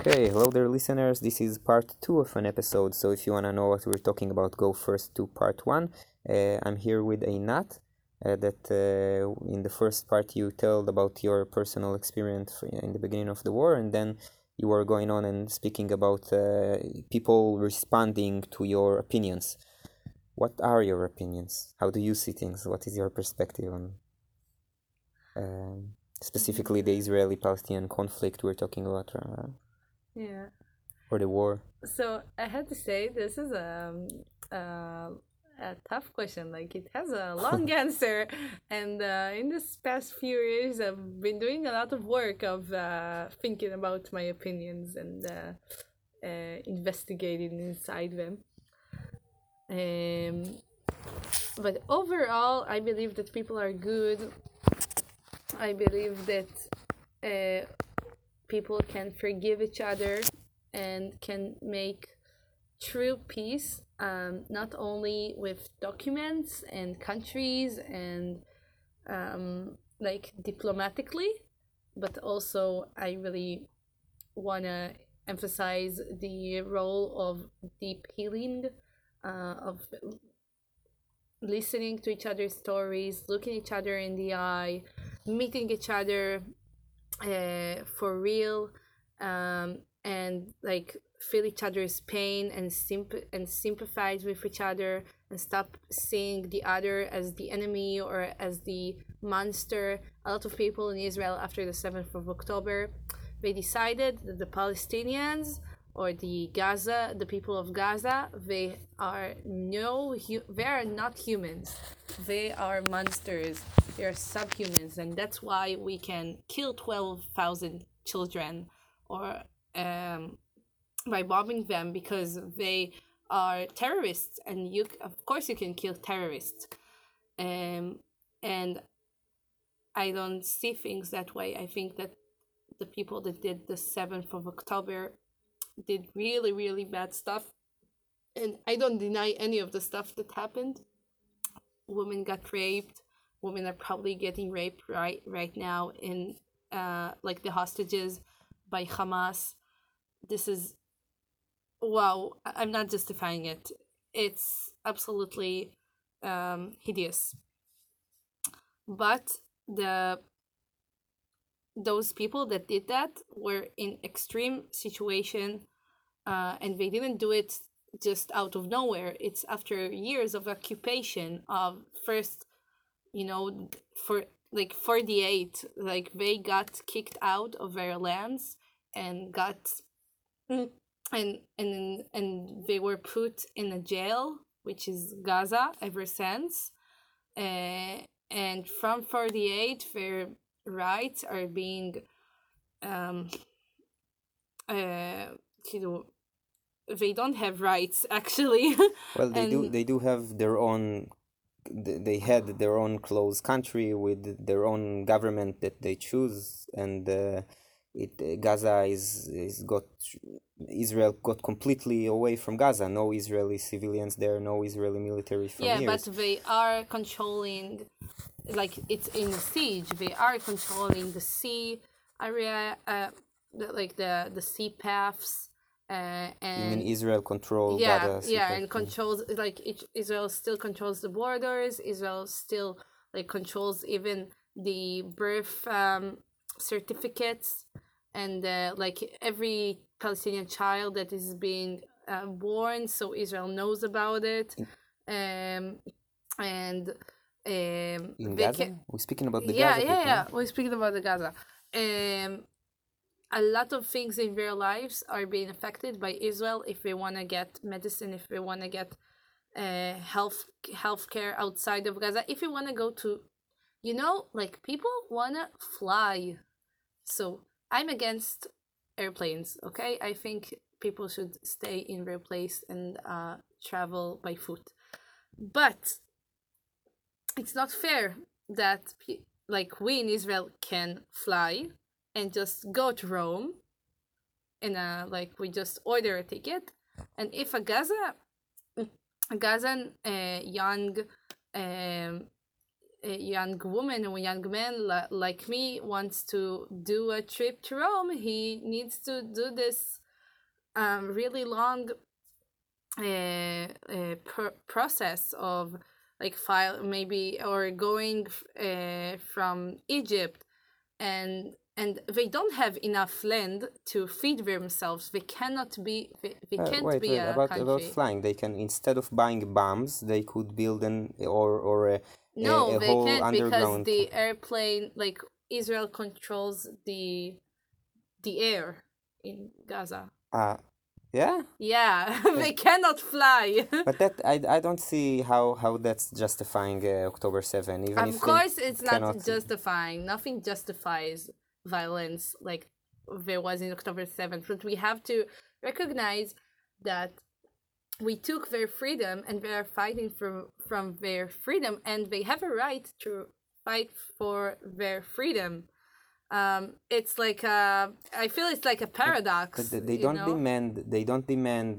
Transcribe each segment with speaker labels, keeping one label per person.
Speaker 1: Okay, hello there, listeners. This is part two of an episode. So if you want to know what we're talking about, go first to part one. I'm here with Einat. In the first part you told about your personal experience in the beginning of the war, and then you were going on and speaking about people responding to your opinions. What are your opinions? How do you see things? What is your perspective on specifically the Israeli-Palestinian conflict we're talking about?
Speaker 2: Yeah.
Speaker 1: Or the war.
Speaker 2: So I had to say this is a tough question. Like it has a long answer, and in this past few years, I've been doing a lot of work of thinking about my opinions and investigating inside them. Um, but overall, I believe that people are good. I believe that uh, people can forgive each other and can make true peace, not only with documents and countries and like diplomatically, but also I really want to emphasize the role of deep healing, of listening to each other's stories, looking each other in the eye, meeting each other for real, and like feel each other's pain and sympathize with each other and stop seeing the other as the enemy or as the monster. A lot of people in Israel after the 7th of October, they decided that the Palestinians or the people of Gaza, they are not humans. They are monsters. They are subhumans, and that's why we can kill 12,000 children or by bombing them because they are terrorists, and you of course you can kill terrorists. And I don't see things that way. I think that the people that did the 7th of October did really, really bad stuff. And I don't deny any of the stuff that happened. Women got raped. Women are probably getting raped right now in like the hostages by Hamas. This is wow. I'm not justifying it. It's absolutely hideous. But the those people that did that were in extreme situation, and they didn't do it just out of nowhere. It's after years of occupation of first, for like 48, like they got kicked out of their lands and got and they were put in a jail, which is Gaza ever since. And from 48, their rights are being um uh you know they don't have rights actually.
Speaker 1: Well, they do.
Speaker 2: And
Speaker 1: They do have their own. They had their own closed country with their own government that they choose, and Gaza is got Israel got completely away from Gaza. No Israeli civilians there. No Israeli military for
Speaker 2: yeah, but
Speaker 1: years.
Speaker 2: they are controlling, like it's in a siege, they are controlling the sea area, the sea paths,
Speaker 1: You mean
Speaker 2: and
Speaker 1: Israel control
Speaker 2: yeah,
Speaker 1: Gaza
Speaker 2: yeah,
Speaker 1: seaport?
Speaker 2: and controls, like Israel still controls the borders. Israel still like controls even the birth certificates, and like every Palestinian child that is being born, so Israel knows about it. um and
Speaker 1: In
Speaker 2: they
Speaker 1: Gaza?
Speaker 2: can,
Speaker 1: We're speaking about the
Speaker 2: yeah,
Speaker 1: Gaza
Speaker 2: yeah,
Speaker 1: people,
Speaker 2: yeah,
Speaker 1: no?
Speaker 2: we're speaking about the Gaza. A lot of things in their lives are being affected by Israel if they want to get medicine, if they want to get healthcare outside of Gaza, if you want to go to, like people want to fly. So I'm against airplanes, okay? I think people should stay in their place and travel by foot. But it's not fair that like we in Israel can fly and just go to Rome in a, like we just order a ticket, and if a Gazan young um, a young woman or a young man like me wants to do a trip to Rome, he needs to do this really long process of like file maybe or going from Egypt, and they don't have enough land to feed themselves. They cannot be. They can't
Speaker 1: Wait,
Speaker 2: be a
Speaker 1: about
Speaker 2: country.
Speaker 1: flying, they can, instead of buying bombs, they could build an or
Speaker 2: No,
Speaker 1: a
Speaker 2: they
Speaker 1: whole
Speaker 2: can't because
Speaker 1: underground.
Speaker 2: the airplane, like Israel controls the air in Gaza.
Speaker 1: Yeah,
Speaker 2: Yeah, they cannot fly.
Speaker 1: but that I don't see how that's justifying October 7, even
Speaker 2: Of
Speaker 1: if they
Speaker 2: course, it's not
Speaker 1: cannot.
Speaker 2: justifying. Nothing justifies violence like there was in October 7th. But we have to recognize that we took their freedom and they are fighting from their freedom, and they have a right to fight for their freedom. It's like I feel it's like a paradox.
Speaker 1: But they
Speaker 2: you
Speaker 1: don't
Speaker 2: know?
Speaker 1: demand. They don't demand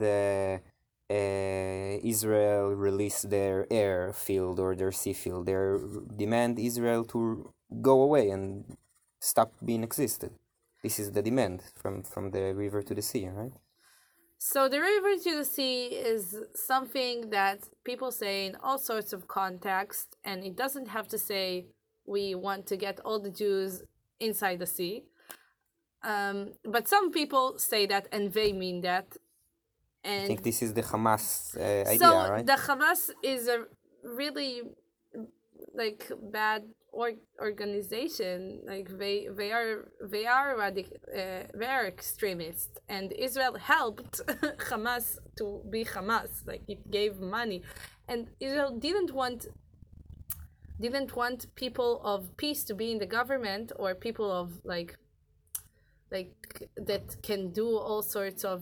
Speaker 1: Israel release their airfield or their sea field. They demand Israel to go away and stop being existed. This is the demand from the river to the sea, right?
Speaker 2: So the river to the sea is something that people say in all sorts of contexts, and it doesn't have to say we want to get all the Jews inside the sea. But some people say that, and they mean that. And
Speaker 1: I think this is the Hamas idea,
Speaker 2: so
Speaker 1: right?
Speaker 2: the Hamas is a really like bad organization. Like they are extremist, and Israel helped Hamas to be Hamas. Like it gave money, and Israel didn't want people of peace to be in the government, or people of like that can do all sorts of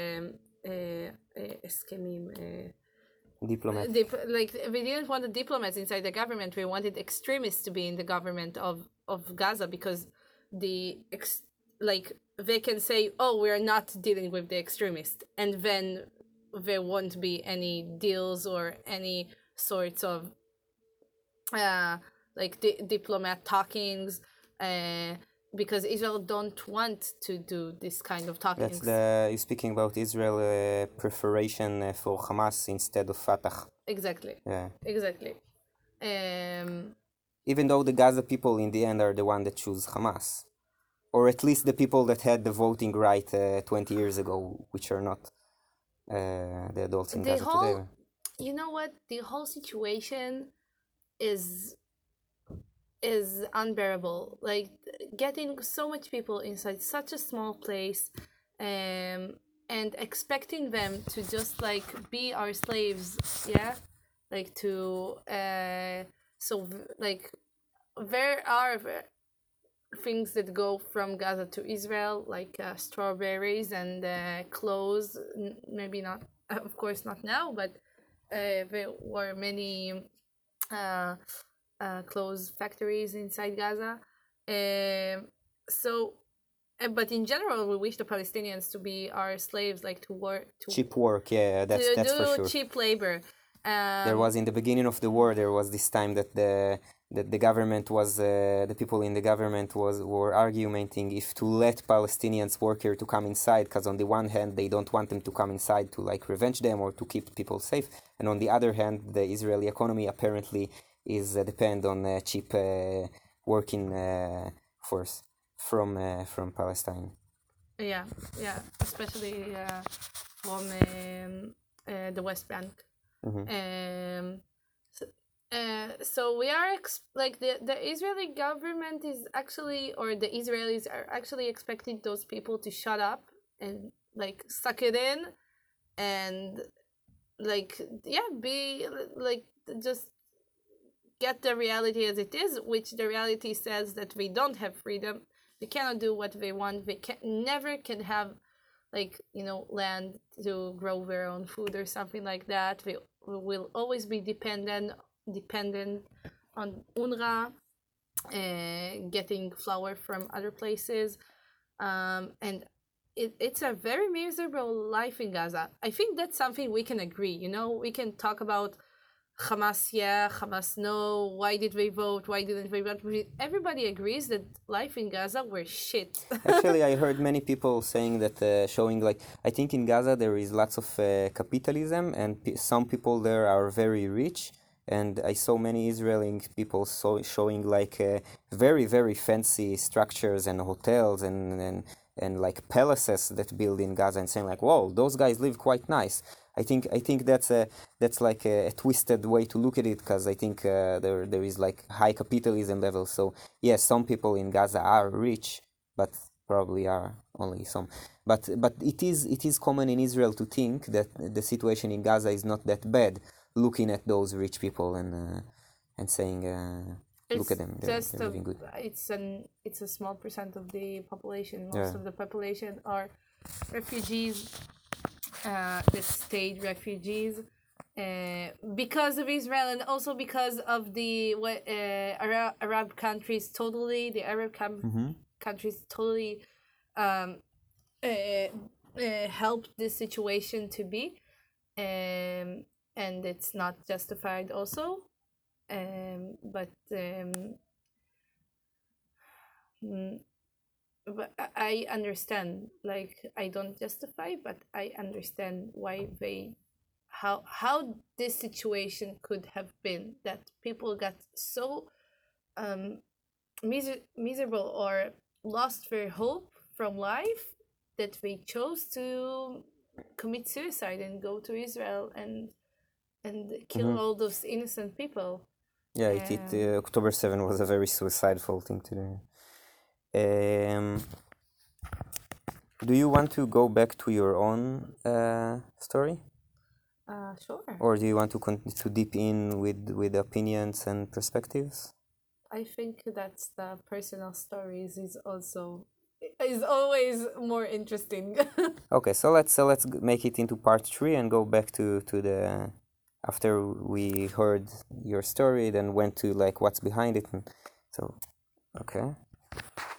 Speaker 2: הסכמים.
Speaker 1: Diplomat.
Speaker 2: Like we didn't want the diplomats inside the government. We wanted extremists to be in the government of Gaza, because they can say, "Oh, we are not dealing with the extremists," and then there won't be any deals or any sorts of diplomat talkings. Because Israel don't want to do this kind of talkings.
Speaker 1: You're speaking about Israel preparation for Hamas instead of Fatah.
Speaker 2: Exactly.
Speaker 1: Yeah.
Speaker 2: Exactly.
Speaker 1: Even though the Gaza people in the end are the one that choose Hamas, or at least the people that had the voting right 20 years ago, which are not the adults in Gaza today.
Speaker 2: You know what? The whole situation is unbearable. Like getting so much people inside such a small place, and expecting them to just like be our slaves, yeah, like to so like there are things that go from Gaza to Israel, like strawberries and clothes. Maybe not, of course, not now, but there were many clothes factories inside Gaza. But in general, we wish the Palestinians to be our slaves, like to work.
Speaker 1: Cheap work, yeah, that's for sure.
Speaker 2: Cheap labor.
Speaker 1: There was, in the beginning of the war, there was this time that the government was, the people in the government were arguing if to let Palestinians work here to come inside, because on the one hand, they don't want them to come inside to like revenge them or to keep people safe. And on the other hand, the Israeli economy apparently is depend on cheap working force from Palestine.
Speaker 2: Yeah, especially from the West Bank.
Speaker 1: Mm-hmm.
Speaker 2: So we are like the Israeli government is actually, or the Israelis are actually expecting those people to shut up and like suck it in, and like be like just get the reality as it is, which the reality says that we don't have freedom. They cannot do what they want. They never can have like land to grow their own food or something like that. They will always be dependent on UNRWA, getting flour from other places, and it's a very miserable life in Gaza. I think that's something we can agree. We can talk about Hamas yeah, Hamas no, why did they vote, why didn't they vote. Everybody agrees that life in Gaza were shit.
Speaker 1: Actually, I heard many people saying that, showing like, I think in Gaza there is lots of capitalism, and some people there are very rich. And I saw many Israeli people showing like very, very fancy structures and hotels and like palaces that build in Gaza, and saying like, "Whoa, those guys live quite nice." I think that's like a twisted way to look at it, because I think there is like high capitalism level. So yes, some people in Gaza are rich, but probably are only some. But it is common in Israel to think that the situation in Gaza is not that bad, looking at those rich people and saying, look
Speaker 2: It's
Speaker 1: at them, they're,
Speaker 2: just
Speaker 1: they're living good.
Speaker 2: it's a small percent of the population. Most of the population are refugees, that stayed refugees because of Israel, and also because of the Arab countries. Totally, the Arab countries totally um, helped this situation to be, and it's not justified also. But I understand. Like, I don't justify, but I understand why they how this situation could have been, that people got so miserable or lost their hope from life, that they chose to commit suicide and go to Israel and kill all those innocent people.
Speaker 1: Yeah, October 7 was a very suicidal thing to do. Do you want to go back to your own story?
Speaker 2: Sure.
Speaker 1: Or do you want to deep in with opinions and perspectives?
Speaker 2: I think that's the personal stories is always more interesting.
Speaker 1: Okay, so let's make it into part 3 and go back to the, after we heard your story, then went to like what's behind it. So, okay.